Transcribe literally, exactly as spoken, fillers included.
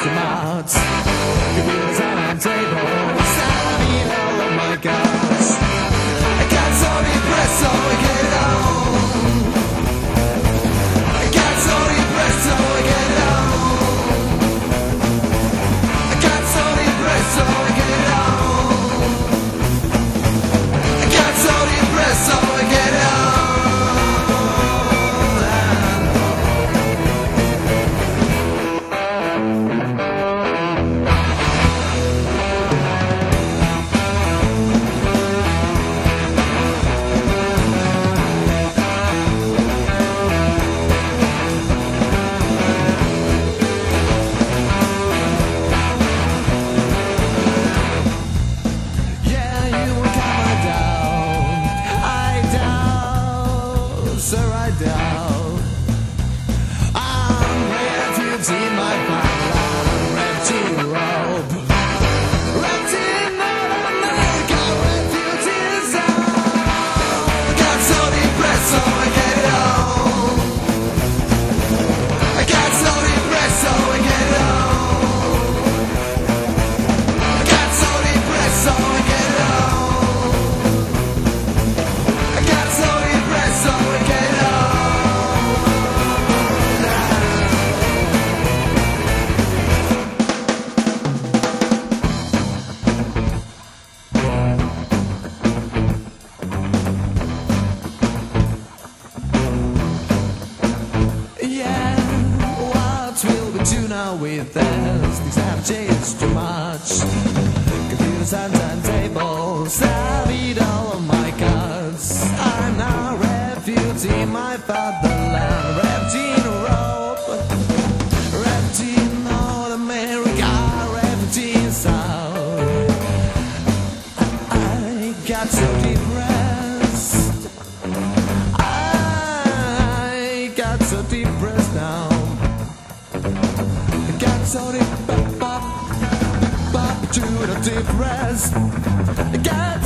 too much. Computers and tables, I need all of my guts. I got so depressed, so I get down. I got so depressed, so I get down. I got so depressed, so I get down. I got so depressed, so I get down. With us, things have changed too much. Computers and turntables have eaten all of my cards. I'm now a refugee in my fatherland, refugee in Europe, refugee in North America, refugee in South. I got so depressed. I got so depressed now. So deep, up, up, up to the deep rest. Get